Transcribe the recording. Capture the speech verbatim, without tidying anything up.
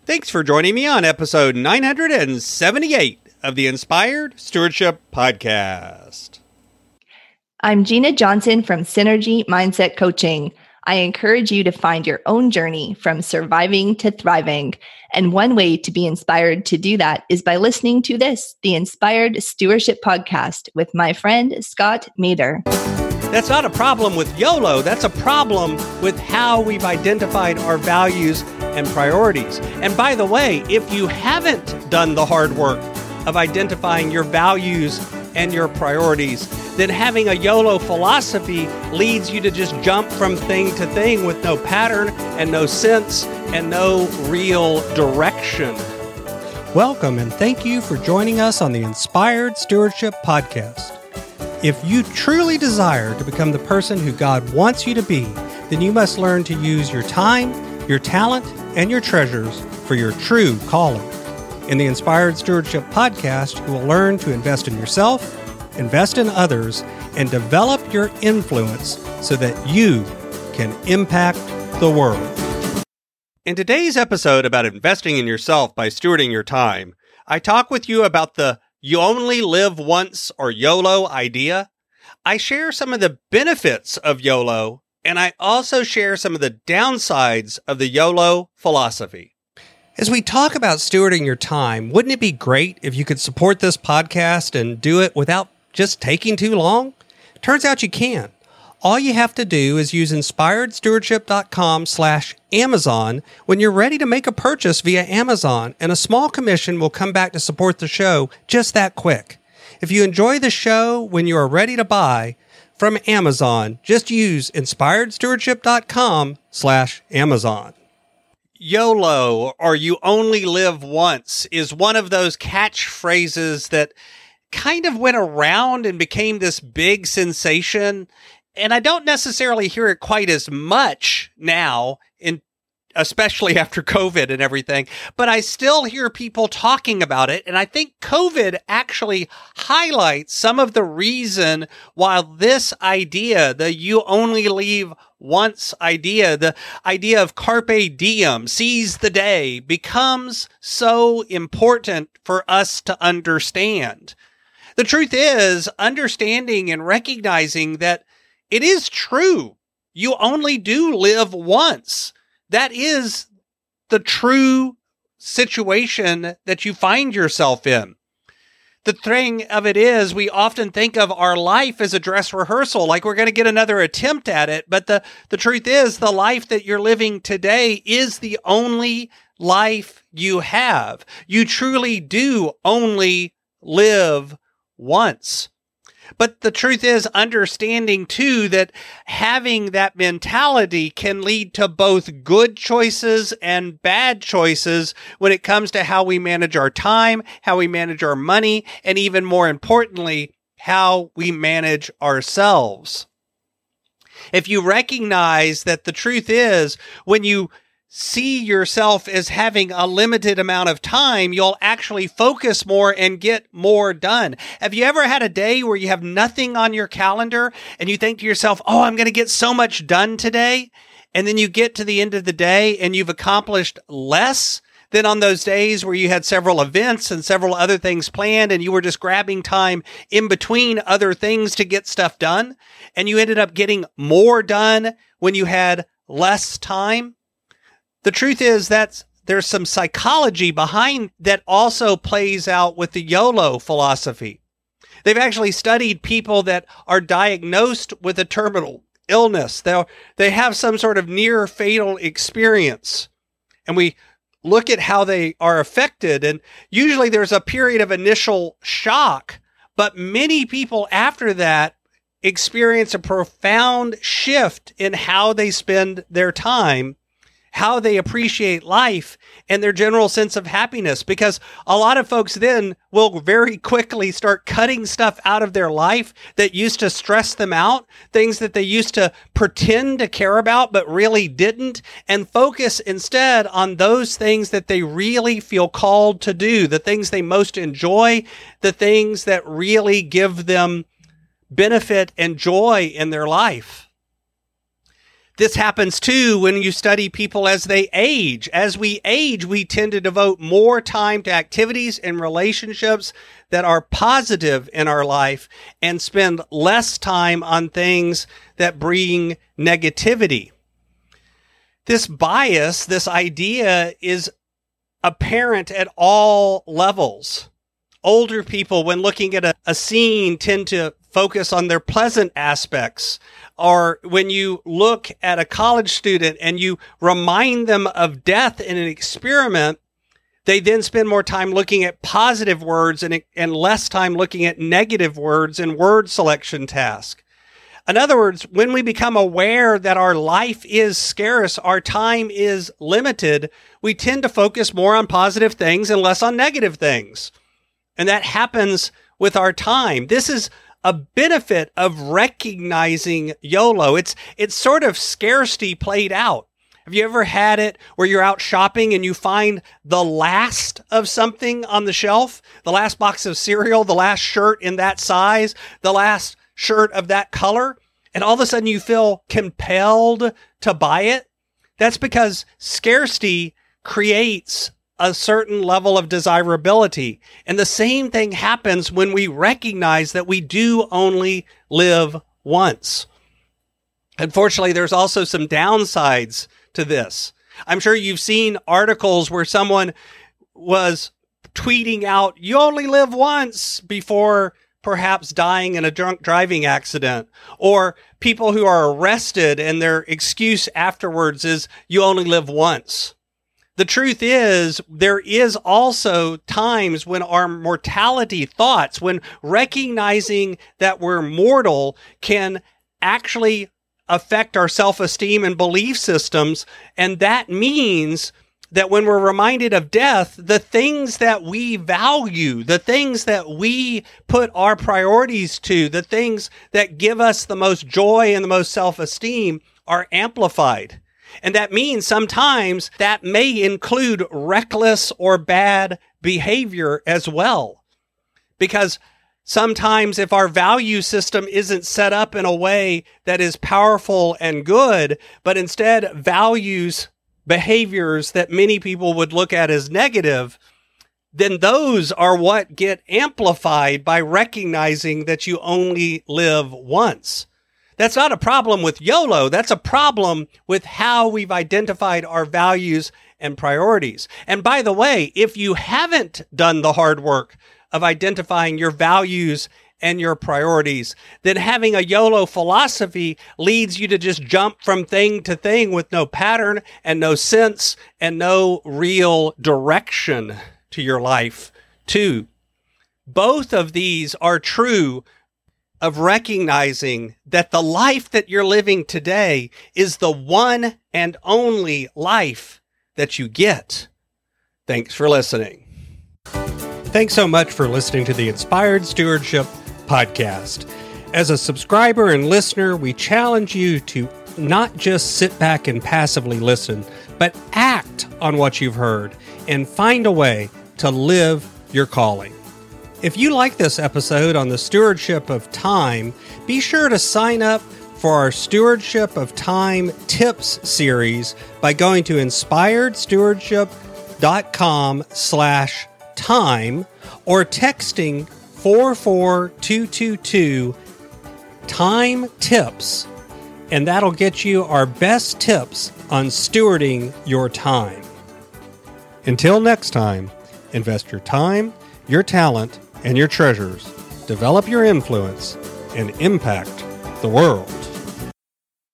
Thanks for joining me on episode nine hundred seventy-eight of the Inspired Stewardship Podcast. I'm Gina Johnson from Synergy Mindset Coaching. I encourage you to find your own journey from surviving to thriving. And one way to be inspired to do that is by listening to this, the Inspired Stewardship Podcast with my friend, Scott Mader. That's not a problem with YOLO. That's a problem with how we've identified our values and priorities. And by the way, if you haven't done the hard work of identifying your values and your priorities, then having a YOLO philosophy leads you to just jump from thing to thing with no pattern and no sense and no real direction. Welcome and thank you for joining us on the Inspired Stewardship Podcast. If you truly desire to become the person who God wants you to be, then you must learn to use your time, your talent, and your treasures for your true calling. In the Inspired Stewardship Podcast, you will learn to invest in yourself, invest in others, and develop your influence so that you can impact the world. In today's episode about investing in yourself by stewarding your time, I talk with you about the you only live once or YOLO idea. I share some of the benefits of YOLO, and I also share some of the downsides of the YOLO philosophy. As we talk about stewarding your time, wouldn't it be great if you could support this podcast and do it without just taking too long? Turns out you can. All you have to do is use inspiredstewardship.com slash Amazon when you're ready to make a purchase via Amazon, and a small commission will come back to support the show just that quick. If you enjoy the show when you are ready to buy from Amazon, just use inspiredstewardship.com slash Amazon. YOLO, or you only live once, is one of those catchphrases that kind of went around and became this big sensation. And I don't necessarily hear it quite as much now, in especially after COVID and everything, but I still hear people talking about it. And I think COVID actually highlights some of the reason why this idea, the you only leave once idea, the idea of carpe diem, seize the day, becomes so important for us to understand. The truth is, understanding and recognizing that it is true. You only do live once. That is the true situation that you find yourself in. The thing of it is, we often think of our life as a dress rehearsal, like we're going to get another attempt at it. But the, the truth is, the life that you're living today is the only life you have. You truly do only live once. But the truth is, understanding too that having that mentality can lead to both good choices and bad choices when it comes to how we manage our time, how we manage our money, and even more importantly, how we manage ourselves. If you recognize that the truth is, when you see yourself as having a limited amount of time, you'll actually focus more and get more done. Have you ever had a day where you have nothing on your calendar and you think to yourself, oh, I'm going to get so much done today? And then you get to the end of the day and you've accomplished less than on those days where you had several events and several other things planned and you were just grabbing time in between other things to get stuff done. And you ended up getting more done when you had less time. The truth is that there's some psychology behind that also plays out with the YOLO philosophy. They've actually studied people that are diagnosed with a terminal illness. They they have some sort of near fatal experience. And we look at how they are affected. And usually there's a period of initial shock, but many people after that experience a profound shift in how they spend their time, how they appreciate life, and their general sense of happiness. Because a lot of folks then will very quickly start cutting stuff out of their life that used to stress them out, things that they used to pretend to care about but really didn't, and focus instead on those things that they really feel called to do, the things they most enjoy, the things that really give them benefit and joy in their life. This happens too when you study people as they age. As we age, we tend to devote more time to activities and relationships that are positive in our life and spend less time on things that bring negativity. This bias, this idea is apparent at all levels. Older people, when looking at a, a scene, tend to focus on their pleasant aspects. Or when you look at a college student and you remind them of death in an experiment, they then spend more time looking at positive words and, and less time looking at negative words in word selection tasks. In other words, when we become aware that our life is scarce, our time is limited, we tend to focus more on positive things and less on negative things. And that happens with our time. This is a benefit of recognizing YOLO. It's it's sort of scarcity played out. Have you ever had it where you're out shopping and you find the last of something on the shelf? The last box of cereal, the last shirt in that size, the last shirt of that color, and all of a sudden you feel compelled to buy it? That's because scarcity creates a certain level of desirability. And the same thing happens when we recognize that we do only live once. Unfortunately, there's also some downsides to this. I'm sure you've seen articles where someone was tweeting out, "You only live once," before perhaps dying in a drunk driving accident, or people who are arrested and their excuse afterwards is, "You only live once." The truth is, there is also times when our mortality thoughts, when recognizing that we're mortal, can actually affect our self-esteem and belief systems. And that means that when we're reminded of death, the things that we value, the things that we put our priorities to, the things that give us the most joy and the most self-esteem are amplified. And that means sometimes that may include reckless or bad behavior as well. Because sometimes if our value system isn't set up in a way that is powerful and good, but instead values behaviors that many people would look at as negative, then those are what get amplified by recognizing that you only live once. That's not a problem with YOLO. That's a problem with how we've identified our values and priorities. And by the way, if you haven't done the hard work of identifying your values and your priorities, then having a YOLO philosophy leads you to just jump from thing to thing with no pattern and no sense and no real direction to your life too. Both of these are true of recognizing that the life that you're living today is the one and only life that you get. Thanks for listening. Thanks so much for listening to the Inspired Stewardship Podcast. As a subscriber and listener, we challenge you to not just sit back and passively listen, but act on what you've heard and find a way to live your calling. If you like this episode on the stewardship of time, be sure to sign up for our Stewardship of Time Tips series by going to inspiredstewardship.com slash time or texting four four two two two time tips, and that'll get you our best tips on stewarding your time. Until next time, invest your time, your talent, and your treasures. Develop your influence and impact the world.